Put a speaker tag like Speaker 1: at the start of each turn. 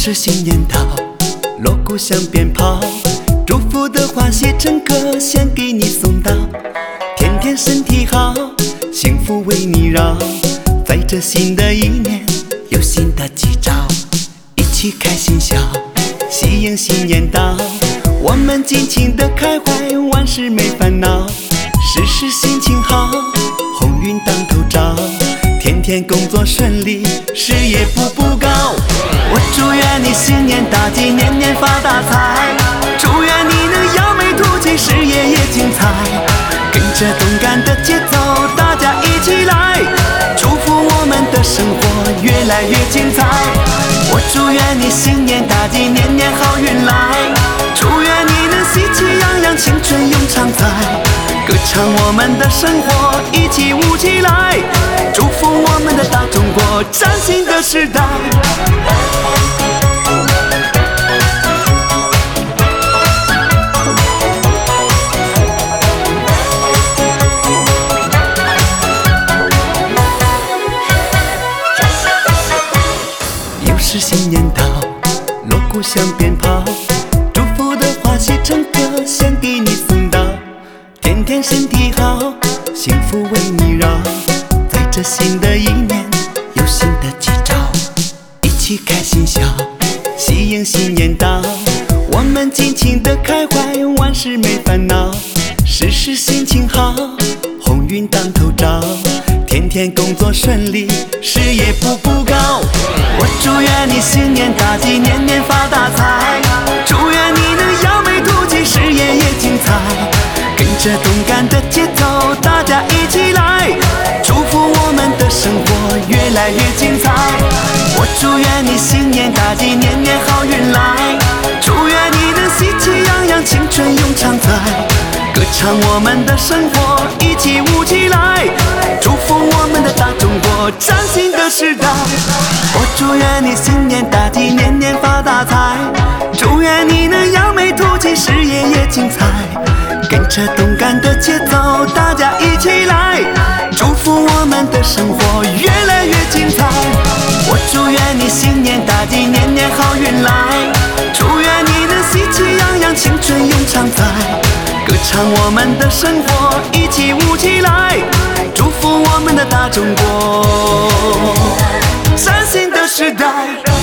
Speaker 1: 是新年到，锣鼓响鞭炮，祝福的话写成歌，先给你送到。天天身体好，幸福为你绕，在这新的一年有新的吉兆，一起开心笑，喜迎新年到。我们尽情的开怀，万事没烦恼，事事心情好，鸿运当头照，天天工作顺利，事业步步高。我祝愿你新年大吉，年年发大财，祝愿你能扬眉吐气，事业也精彩。跟着动感的节奏，大家一起来，祝福我们的生活越来越精彩。我祝愿你新年大吉，年年好运来，祝愿你能喜气洋洋，青春永常在。歌唱我们的生活，一起舞起来，祝福我们的大中国，崭新的时代。又是新年到，锣鼓响鞭炮，祝福的话写成歌，先给你送到。天天身体好，幸福为你绕，在这新的一年有新的吉兆，一起开心笑，喜迎新年到。我们尽情的开怀，万事没烦恼，事事心情好，鸿运当头照，天天工作顺利，事业步步高。我祝愿你新年大吉，年年发大财，祝愿你能扬眉吐气，事业也精彩。跟着动感的节奏，大家一起来，祝福我们的生活越来越精彩。我祝愿你新年大吉，年年好运来，祝愿你能喜气洋洋，青春永常在。歌唱我们的生活，一起舞起来，祝福我们的大中国，崭新的时代。我祝愿你新年大吉，年年发大财，祝愿你能扬眉吐气，事业也精彩。跟着动感的节奏，大家一起来，祝福我们的生活越来越精彩。我祝愿你新年大吉，年年好运来，祝愿你能喜气洋洋，青春永常在。歌唱我们的生活，一起舞起来，祝福我们的大中国，崭新的时代。